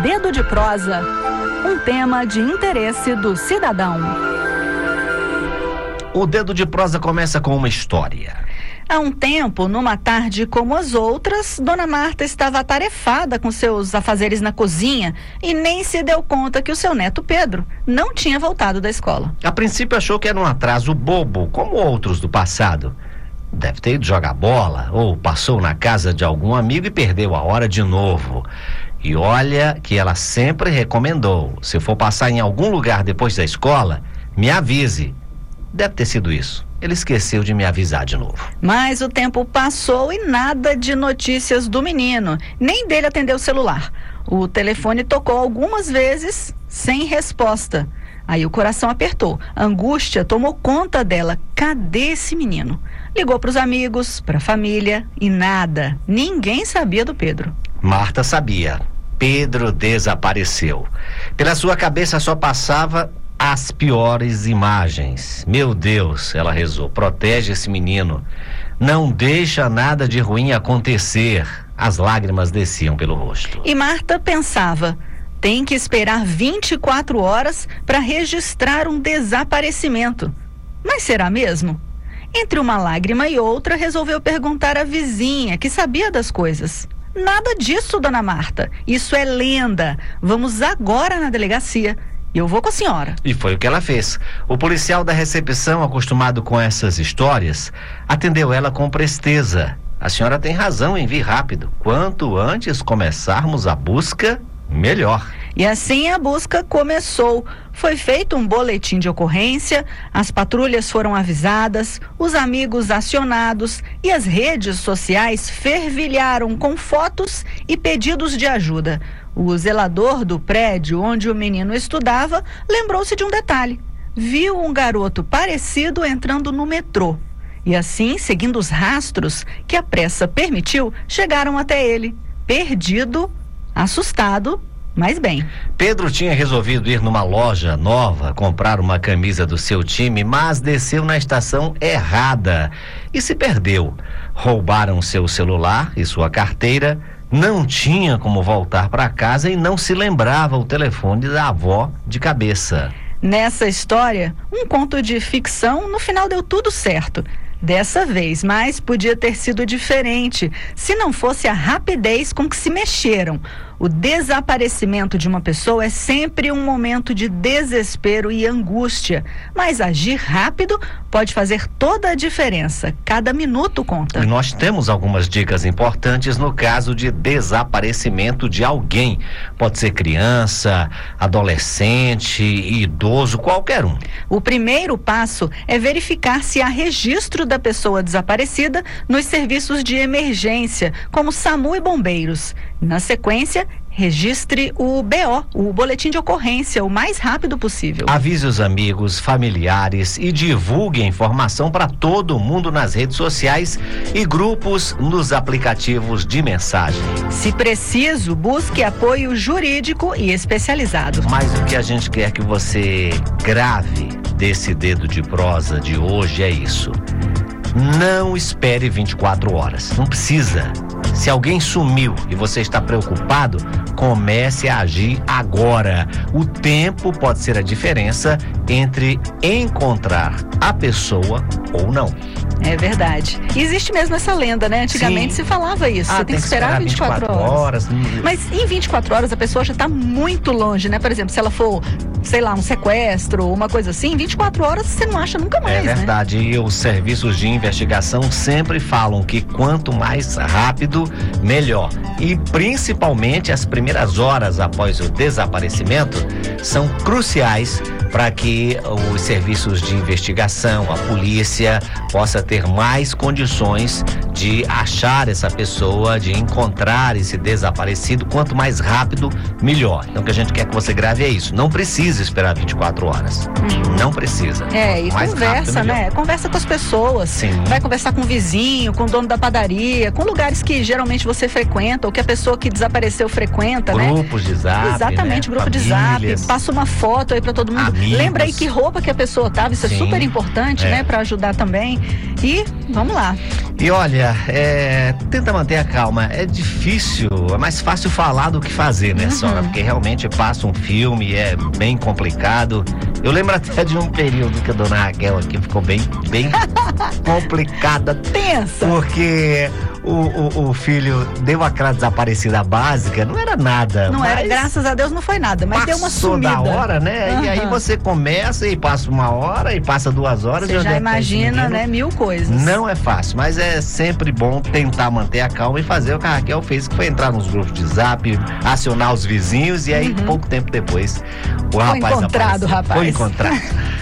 Dedo de Prosa, um tema de interesse do cidadão. O Dedo de Prosa começa com uma história. Há um tempo, numa tarde como as outras, Dona Marta estava atarefada com seus afazeres na cozinha e nem se deu conta que o seu neto Pedro não tinha voltado da escola. A princípio achou que era um atraso bobo, como outros do passado. Deve ter ido jogar bola ou passou na casa de algum amigo e perdeu a hora de novo. E olha que ela sempre recomendou: se for passar em algum lugar depois da escola, me avise. Deve ter sido isso. Ele esqueceu de me avisar de novo. Mas o tempo passou e nada de notícias do menino, nem dele atender o celular. O telefone tocou algumas vezes sem resposta. Aí o coração apertou, a angústia tomou conta dela. Cadê esse menino? Ligou para os amigos, para a família e nada. Ninguém sabia do Pedro. Marta sabia. Pedro desapareceu. Pela sua cabeça só passava as piores imagens. Meu Deus, ela rezou, protege esse menino. Não deixa nada de ruim acontecer. As lágrimas desciam pelo rosto. E Marta pensava: tem que esperar 24 horas para registrar um desaparecimento. Mas será mesmo? Entre uma lágrima e outra, resolveu perguntar à vizinha, que sabia das coisas. Nada disso, Dona Marta. Isso é lenda. Vamos agora na delegacia. Eu vou com a senhora. E foi o que ela fez. O policial da recepção, acostumado com essas histórias, atendeu ela com presteza. A senhora tem razão em vir rápido. Quanto antes começarmos a busca, melhor. E assim a busca começou. Foi feito um boletim de ocorrência, as patrulhas foram avisadas, os amigos acionados e as redes sociais fervilharam com fotos e pedidos de ajuda. O zelador do prédio onde o menino estudava lembrou-se de um detalhe. Viu um garoto parecido entrando no metrô. E assim, seguindo os rastros que a pressa permitiu, chegaram até ele. Perdido, assustado, mas bem. Pedro tinha resolvido ir numa loja nova comprar uma camisa do seu time, mas desceu na estação errada e se perdeu. Roubaram seu celular e sua carteira. Não tinha como voltar para casa e não se lembrava o telefone da avó de cabeça. Nessa história, um conto de ficção, no final deu tudo certo. Dessa vez, mas podia ter sido diferente, se não fosse a rapidez com que se mexeram. O desaparecimento de uma pessoa é sempre um momento de desespero e angústia, mas agir rápido pode fazer toda a diferença. Cada minuto conta. E nós temos algumas dicas importantes no caso de desaparecimento de alguém. Pode ser criança, adolescente, idoso, qualquer um. O primeiro passo é verificar se há registro da pessoa desaparecida nos serviços de emergência, como SAMU e bombeiros. Na sequência, registre o BO, o boletim de ocorrência, o mais rápido possível. Avise os amigos, familiares e divulgue a informação para todo mundo nas redes sociais e grupos nos aplicativos de mensagem. Se preciso, busque apoio jurídico e especializado. Mas o que a gente quer que você grave desse Dedo de Prosa de hoje é isso: não espere 24 horas, não precisa. Se alguém sumiu e você está preocupado, comece a agir agora. O tempo pode ser a diferença entre encontrar a pessoa ou não. É verdade. Existe mesmo essa lenda, né? Antigamente se falava isso. Você tem que esperar 24 horas. Mas em 24 horas a pessoa já está muito longe, né? Por exemplo, se ela for, sei lá, um sequestro ou uma coisa assim, em 24 horas você não acha nunca mais, né? É verdade. E os serviços de investigação sempre falam que quanto mais rápido, melhor. E principalmente as primeiras horas após o desaparecimento são cruciais para que os serviços de investigação, a polícia, possa ter mais condições de achar essa pessoa, de encontrar esse desaparecido. Quanto mais rápido, melhor. Então o que a gente quer que você grave é isso: não precisa esperar 24 horas. Não precisa. E mais conversa, rápido, né? Conversa com as pessoas. Sim. vai conversar com o vizinho, com o dono da padaria, com lugares que geralmente você frequenta ou que a pessoa que desapareceu frequenta, Grupos de zap. Exatamente, né? grupo Famílias. de zap, passa uma foto aí pra todo mundo. Amigos. Lembra aí que roupa que a pessoa tava, isso é Sim, super importante, né, pra ajudar também. E vamos lá. E olha, tenta manter a calma. É difícil, é mais fácil falar do que fazer, né, Sônia? Porque realmente passa um filme, é bem complicado. Eu lembro até de um período que a dona Raquel aqui ficou bem complicada. Tensa. Porque o filho deu aquela desaparecida básica, não era nada. Não era, graças a Deus não foi nada, mas deu uma sumida. Passou da hora, né? E aí você começa e passa 1 hora e passa 2 horas. Você já imagina, né, mil coisas. Não é fácil, mas é sempre bom tentar manter a calma e fazer o que a Raquel fez, que foi entrar nos grupos de zap, acionar os vizinhos e aí pouco tempo depois o rapaz encontrado, apareceu. rapaz. Foi encontrado.